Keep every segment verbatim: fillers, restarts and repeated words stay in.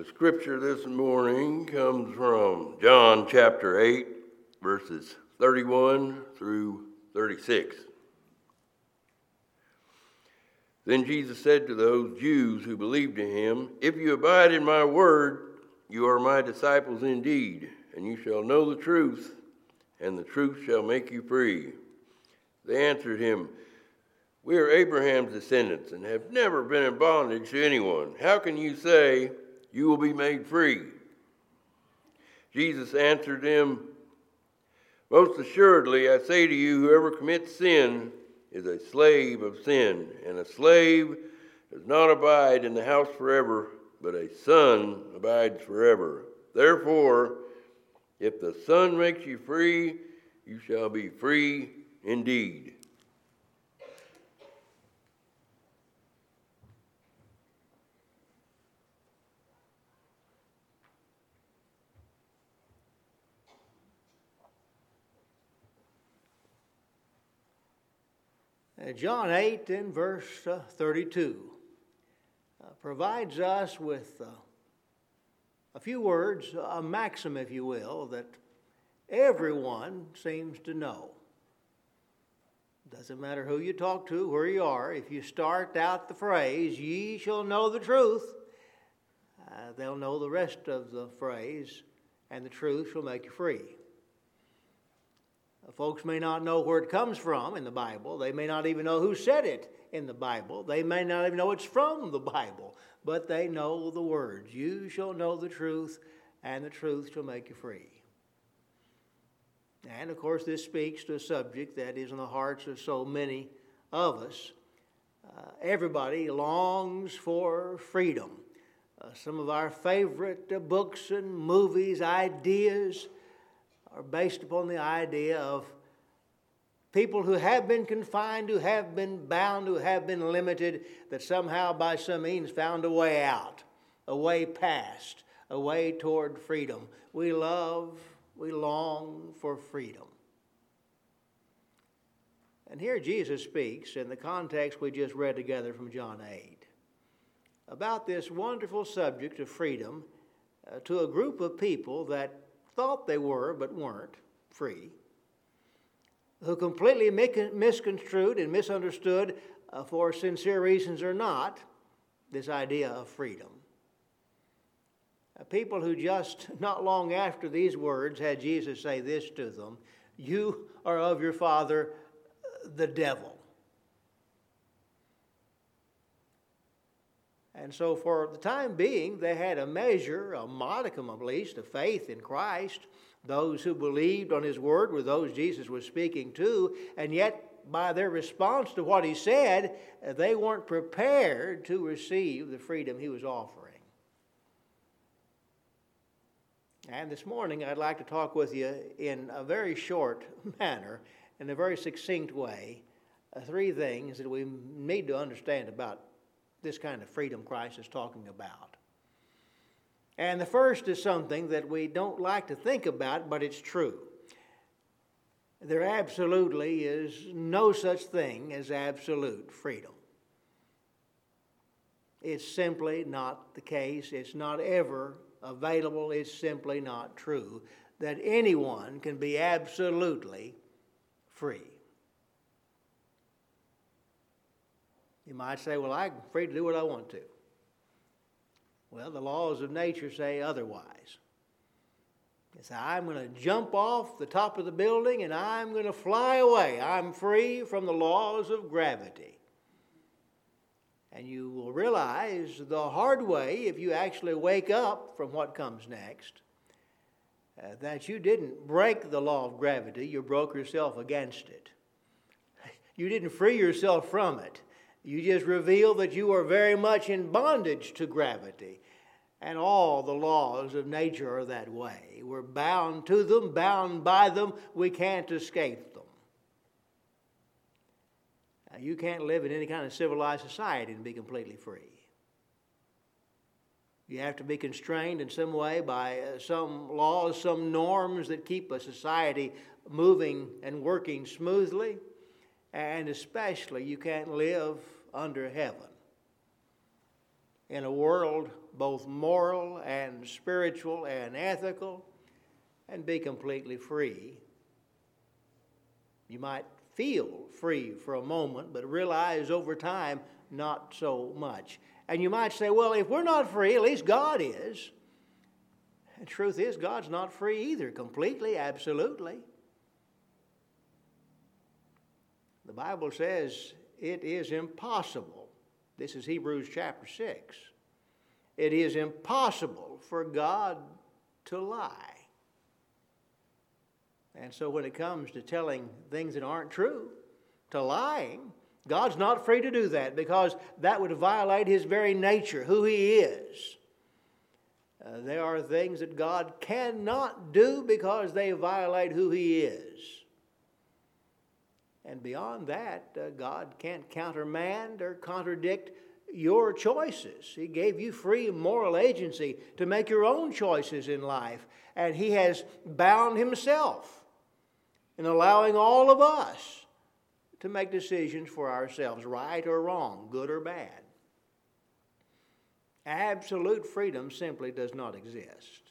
The scripture this morning comes from John chapter eight, verses thirty-one through thirty-six. Then Jesus said to those Jews who believed in him, "If you abide in my word, you are my disciples indeed, and you shall know the truth, and the truth shall make you free." They answered him, "We are Abraham's descendants and have never been in bondage to anyone. How can you say you will be made free?" Jesus answered them, "Most assuredly, I say to you, whoever commits sin is a slave of sin, and a slave does not abide in the house forever, but a son abides forever. Therefore, if the Son makes you free, you shall be free indeed." John eight and verse thirty-two uh, provides us with uh, a few words, a maxim, if you will, that everyone seems to know. Doesn't matter who you talk to, where you are, if you start out the phrase, "Ye shall know the truth," uh, they'll know the rest of the phrase, "and the truth shall make you free." Folks may not know where it comes from in the Bible. They may not even know who said it in the Bible. They may not even know it's from the Bible. But they know the words, "You shall know the truth, and the truth shall make you free." And, of course, this speaks to a subject that is in the hearts of so many of us. Uh, everybody longs for freedom. Uh, some of our favorite uh, books and movies, ideas, are based upon the idea of people who have been confined, who have been bound, who have been limited, that somehow by some means found a way out, a way past, a way toward freedom. We love, we long for freedom. And here Jesus speaks in the context we just read together from John eight about this wonderful subject of freedom uh, to a group of people that thought they were but weren't free, who completely misconstrued and misunderstood, uh, for sincere reasons or not, this idea of freedom. Uh, people who just not long after these words had Jesus say this to them, "You are of your father, the devil." And so for the time being, they had a measure, a modicum at least, of faith in Christ. Those who believed on his word were those Jesus was speaking to, and yet by their response to what he said, they weren't prepared to receive the freedom he was offering. And this morning I'd like to talk with you in a very short manner, in a very succinct way, uh, three things that we need to understand about this kind of freedom Christ is talking about. And the first is something that we don't like to think about, but it's true. There absolutely is no such thing as absolute freedom. It's simply not the case. It's not ever available. It's simply not true that anyone can be absolutely free. You might say, "Well, I'm free to do what I want to." Well, the laws of nature say otherwise. They say, "I'm going to jump off the top of the building and I'm going to fly away. I'm free from the laws of gravity." And you will realize the hard way, if you actually wake up from what comes next, uh, that you didn't break the law of gravity, you broke yourself against it. You didn't free yourself from it. You just reveal that you are very much in bondage to gravity. And all the laws of nature are that way. We're bound to them, bound by them. We can't escape them. Now, you can't live in any kind of civilized society and be completely free. You have to be constrained in some way by uh, some laws, some norms that keep a society moving and working smoothly. And especially, you can't live under heaven. in a world both moral and spiritual and ethical and be completely free. You might feel free for a moment, but realize over time, not so much. And you might say, well, if we're not free, at least God is. The truth is, God's not free either, completely, absolutely. The Bible says it is impossible. This is Hebrews chapter six. It is impossible for God to lie. And so when it comes to telling things that aren't true, to lying, God's not free to do that because that would violate His very nature, who He is. Uh, there are things that God cannot do because they violate who He is. And beyond that, uh, God can't countermand or contradict your choices. He gave you free moral agency to make your own choices in life. And He has bound Himself in allowing all of us to make decisions for ourselves, right or wrong, good or bad. Absolute freedom simply does not exist.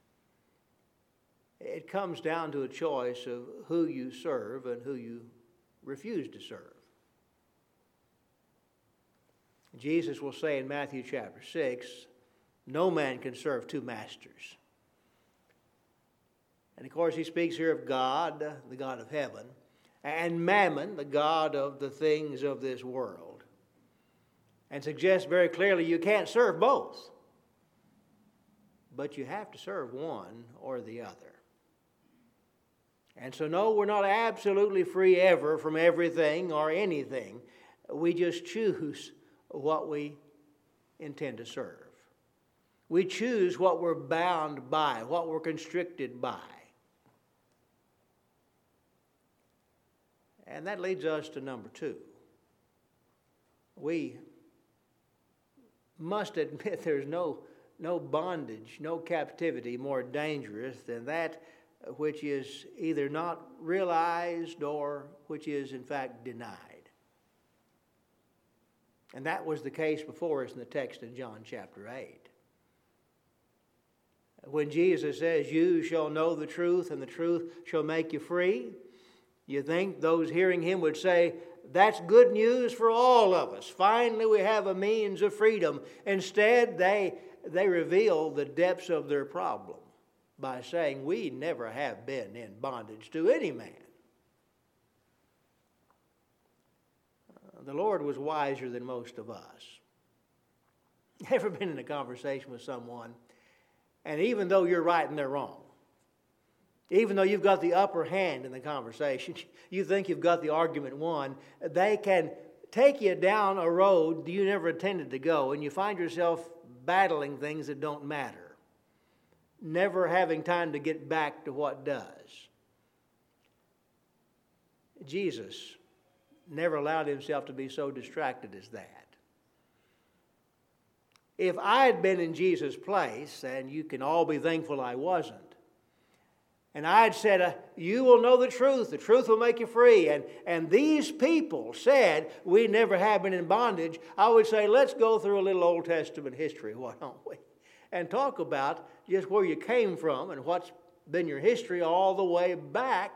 It comes down to a choice of who you serve and who you refuse to serve. Jesus will say in Matthew chapter six, no man can serve two masters. And of course he speaks here of God, the God of heaven, and Mammon, the God of the things of this world. And suggests very clearly you can't serve both. But you have to serve one or the other. And so no, we're not absolutely free ever from everything or anything. We just choose what we intend to serve. We choose what we're bound by, what we're constricted by. And that leads us to number two. We must admit there's no, no bondage, no captivity more dangerous than that which is either not realized or which is in fact denied. And that was the case before us in the text in John chapter eight. When Jesus says, you shall know the truth and the truth shall make you free, you think those hearing Him would say, that's good news for all of us. Finally we have a means of freedom. Instead, they, they reveal the depths of their problem by saying, we never have been in bondage to any man. Uh, the Lord was wiser than most of us. Ever been in a conversation with someone, and even though you're right and they're wrong, even though you've got the upper hand in the conversation, you think you've got the argument won, they can take you down a road you never intended to go, and you find yourself battling things that don't matter, never having time to get back to what does. Jesus never allowed Himself to be so distracted as that. If I had been in Jesus' place, and you can all be thankful I wasn't, and I had said, uh, you will know the truth, the truth will make you free, and, and these people said, we never have been in bondage, I would say, let's go through a little Old Testament history, why don't we? And talk about just where you came from and what's been your history all the way back.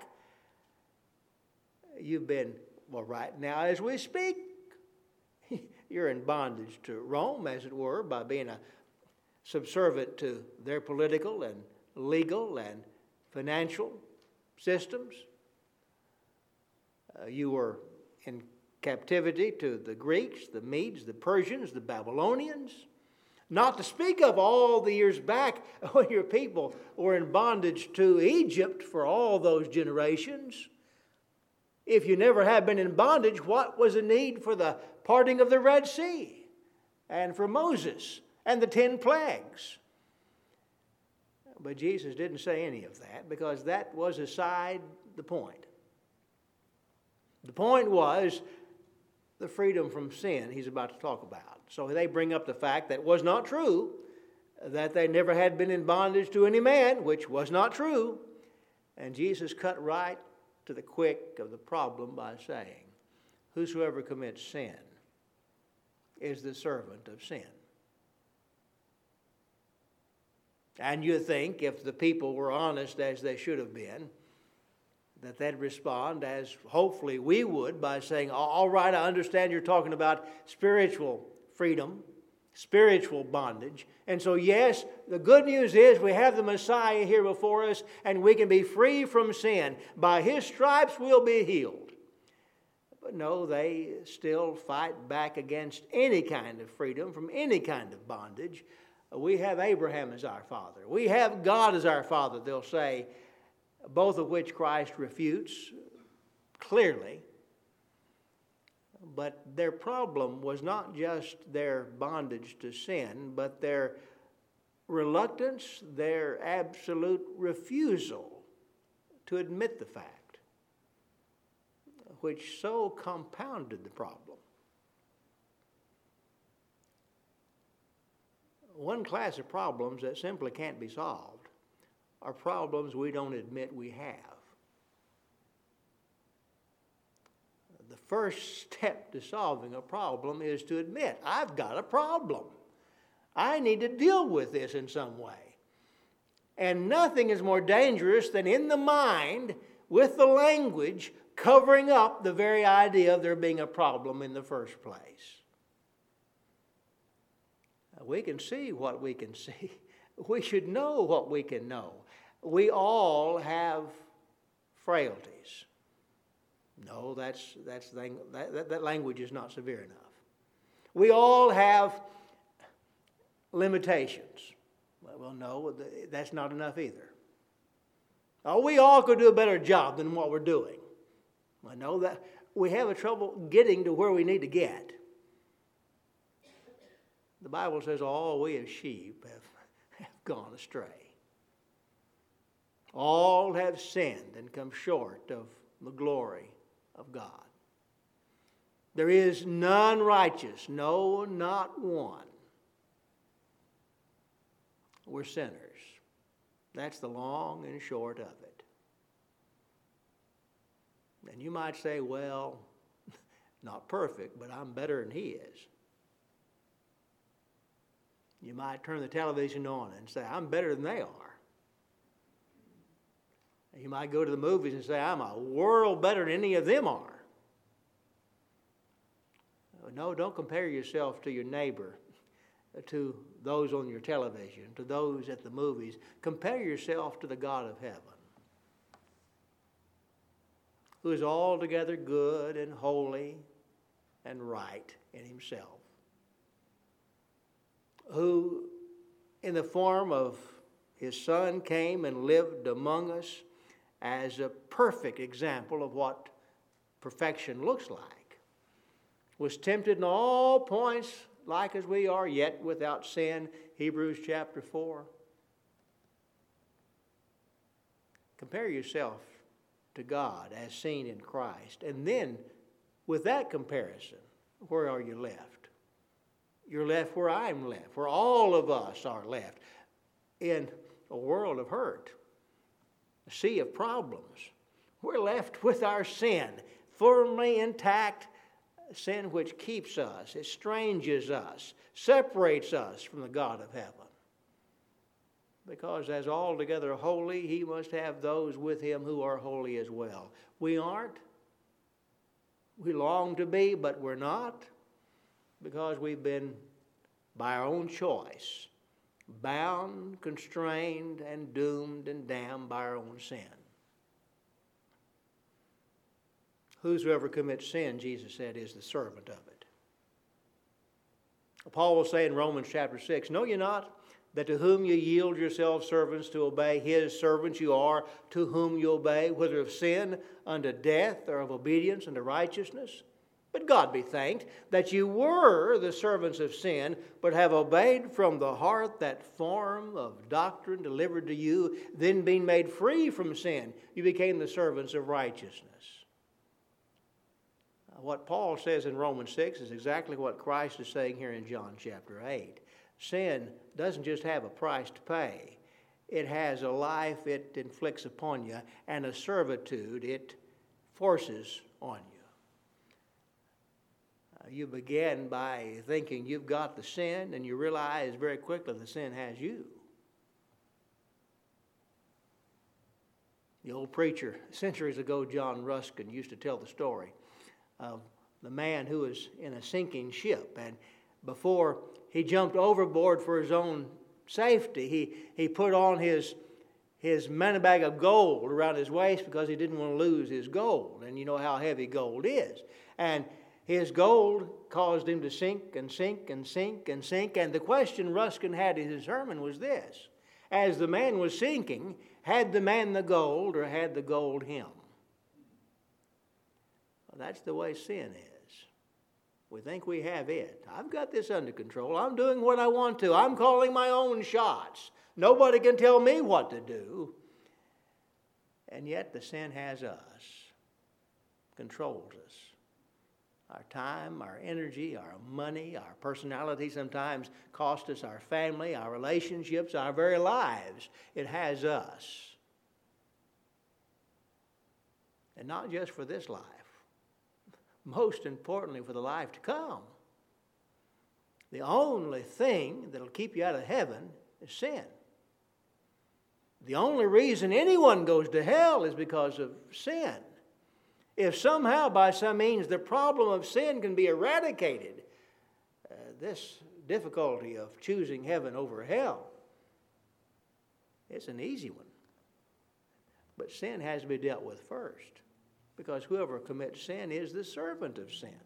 You've been, well, right now as we speak, you're in bondage to Rome, as it were, by being a subservient to their political and legal and financial systems. Uh, you were in captivity to the Greeks, the Medes, the Persians, the Babylonians. Not to speak of all the years back when your people were in bondage to Egypt for all those generations. If you never had been in bondage, what was the need for the parting of the Red Sea and for Moses and the ten plagues? But Jesus didn't say any of that because that was aside the point. The point was the freedom from sin He's about to talk about. So they bring up the fact that it was not true, that they never had been in bondage to any man, which was not true. And Jesus cut right to the quick of the problem by saying, whosoever commits sin is the servant of sin. And you think if the people were honest as they should have been, that they'd respond as hopefully we would by saying, all right, I understand you're talking about spiritual freedom, spiritual bondage. And so, yes, the good news is we have the Messiah here before us and we can be free from sin. By His stripes we'll be healed. But no, they still fight back against any kind of freedom from any kind of bondage. We have Abraham as our father. We have God as our father, they'll say, both of which Christ refutes clearly. But their problem was not just their bondage to sin, but their reluctance, their absolute refusal to admit the fact, which so compounded the problem. One class of problems that simply can't be solved are problems we don't admit we have. The first step to solving a problem is to admit, I've got a problem. I need to deal with this in some way. And nothing is more dangerous than in the mind, with the language, covering up the very idea of there being a problem in the first place. We can see what we can see. We should know what we can know. We all have frailties. No, that's, that's that, that, that language is not severe enough. We all have limitations. Well, no, that's not enough either. Oh, we all could do a better job than what we're doing. Well, no, that we have a trouble getting to where we need to get. The Bible says all we as sheep have, have gone astray. All have sinned and come short of the glory of God. There is none righteous, no, not one. We're sinners. That's the long and short of it. And you might say, well, not perfect, but I'm better than he is. You might turn the television on and say, I'm better than they are. You might go to the movies and say, I'm a world better than any of them are. No, don't compare yourself to your neighbor, to those on your television, to those at the movies. Compare yourself to the God of heaven, who is altogether good and holy and right in himself, who in the form of his Son came and lived among us as a perfect example of what perfection looks like, was tempted in all points like as we are, yet without sin, Hebrews chapter four. Compare yourself to God as seen in Christ, and then with that comparison, where are you left? You're left where I'm left, where all of us are left, in a world of hurt, a sea of problems. We're left with our sin, firmly intact sin which keeps us, estranges us, separates us from the God of heaven. Because as altogether holy, he must have those with him who are holy as well. We aren't. We long to be, but we're not, because we've been, by our own choice, bound, constrained, and doomed and damned by our own sin. Whosoever commits sin, Jesus said, is the servant of it. Paul will say in Romans chapter six, know ye not that to whom you yield yourselves servants to obey, his servants you are, to whom you obey, whether of sin unto death or of obedience unto righteousness? But God be thanked that you were the servants of sin, but have obeyed from the heart that form of doctrine delivered to you. Then being made free from sin, you became the servants of righteousness. What Paul says in Romans six is exactly what Christ is saying here in John chapter eight. Sin doesn't just have a price to pay. It has a life it inflicts upon you and a servitude it forces on you. Uh, you begin by thinking you've got the sin, and you realize very quickly the sin has you. The old preacher, centuries ago, John Ruskin, used to tell the story of the man who was in a sinking ship. And before he jumped overboard for his own safety, he, he put on his, his money bag of gold around his waist because he didn't want to lose his gold. And you know how heavy gold is. And his gold caused him to sink and sink and sink and sink. And the question Ruskin had in his sermon was this: as the man was sinking, had the man the gold or had the gold him? Well, that's the way sin is. We think we have it. I've got this under control. I'm doing what I want to. I'm calling my own shots. Nobody can tell me what to do. And yet the sin has us, controls us. Our time, our energy, our money, our personality sometimes cost us our family, our relationships, our very lives. It has us. And not just for this life. Most importantly, for the life to come. The only thing that'll keep you out of heaven is sin. The only reason anyone goes to hell is because of sin. If somehow, by some means, the problem of sin can be eradicated, uh, this difficulty of choosing heaven over hell, it's an easy one. But sin has to be dealt with first, because whoever commits sin is the servant of sin.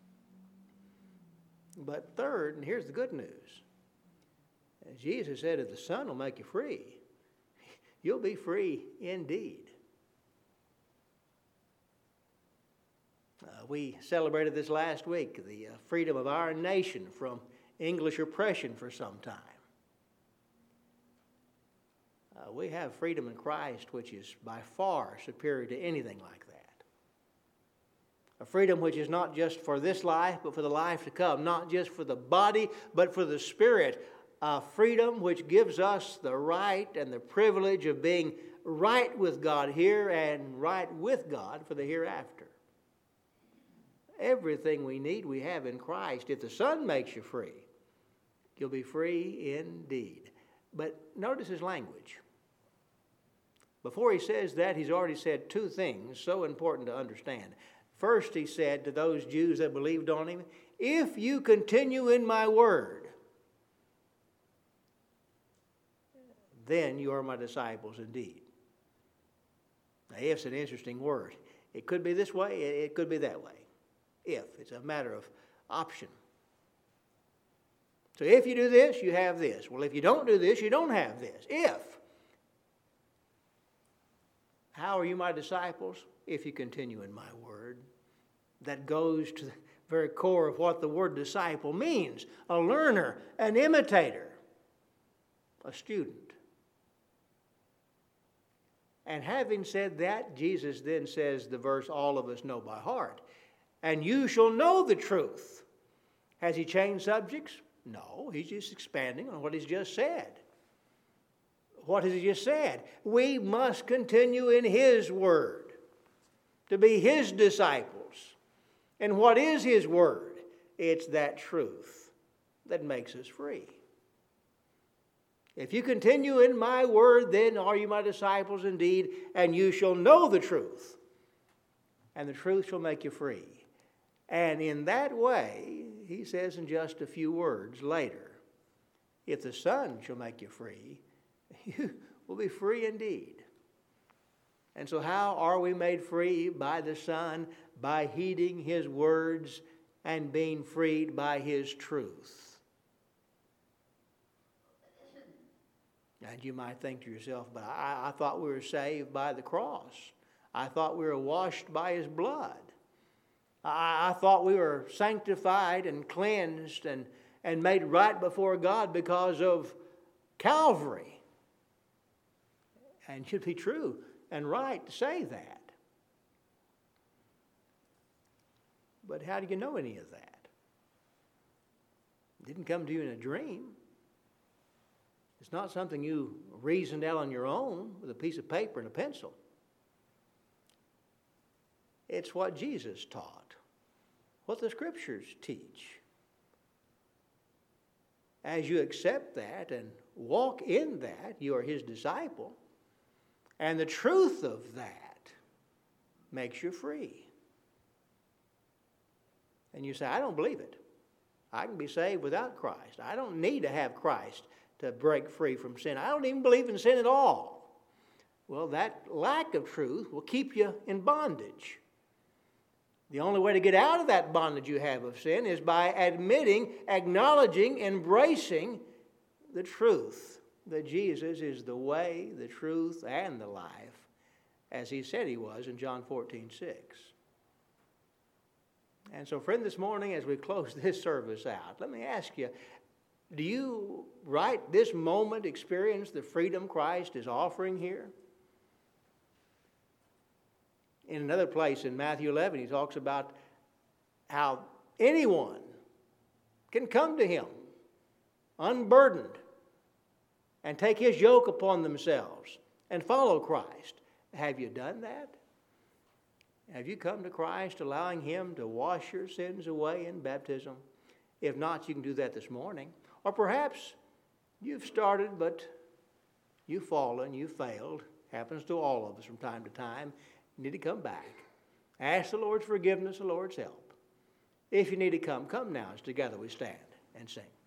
But third, and here's the good news, as Jesus said, if the Son will make you free, you'll be free indeed. Uh, we celebrated this last week, the uh, freedom of our nation from English oppression for some time. Uh, we have freedom in Christ which is by far superior to anything like that. A freedom which is not just for this life, but for the life to come. Not just for the body, but for the spirit. A freedom which gives us the right and the privilege of being right with God here and right with God for the hereafter. Everything we need we have in Christ. If the Son makes you free, you'll be free indeed. But notice his language. Before he says that, he's already said two things so important to understand. First, he said to those Jews that believed on him, if you continue in my word, then you are my disciples indeed. Now, if's an interesting word. It could be this way, it could be that way. If. It's a matter of option. So if you do this, you have this. Well, if you don't do this, you don't have this. If. How are you my disciples? If you continue in my word. That goes to the very core of what the word disciple means. A learner, an imitator, a student. And having said that, Jesus then says the verse all of us know by heart. And you shall know the truth. Has he changed subjects? No, he's just expanding on what he's just said. What has he just said? We must continue in his word, to be his disciples. And what is his word? It's that truth that makes us free. If you continue in my word, then are you my disciples indeed, and you shall know the truth, and the truth shall make you free. And in that way, he says in just a few words later, if the Son shall make you free, you will be free indeed. And so how are we made free? By the Son, by heeding his words and being freed by his truth. And you might think to yourself, but I, I thought we were saved by the cross. I thought we were washed by his blood. I, I thought we were sanctified and cleansed and, and made right before God because of Calvary. And it should be true and right to say that. But how do you know any of that? It didn't come to you in a dream. It's not something you reasoned out on your own with a piece of paper and a pencil. It's what Jesus taught, what the Scriptures teach. As you accept that and walk in that, you are his disciple. And the truth of that makes you free. And you say, I don't believe it. I can be saved without Christ. I don't need to have Christ to break free from sin. I don't even believe in sin at all. Well, that lack of truth will keep you in bondage. The only way to get out of that bondage you have of sin is by admitting, acknowledging, embracing the truth that Jesus is the way, the truth, and the life, as he said he was in John fourteen six. And so, friend, this morning as we close this service out, let me ask you, do you right this moment experience the freedom Christ is offering here? In another place in Matthew eleven, he talks about how anyone can come to him unburdened and take his yoke upon themselves and follow Christ. Have you done that? Have you come to Christ, allowing him to wash your sins away in baptism? If not, you can do that this morning. Or perhaps you've started, but you've fallen, you've failed. Happens to all of us from time to time. You need to come back. Ask the Lord's forgiveness, the Lord's help. If you need to come, come now as together we stand and sing.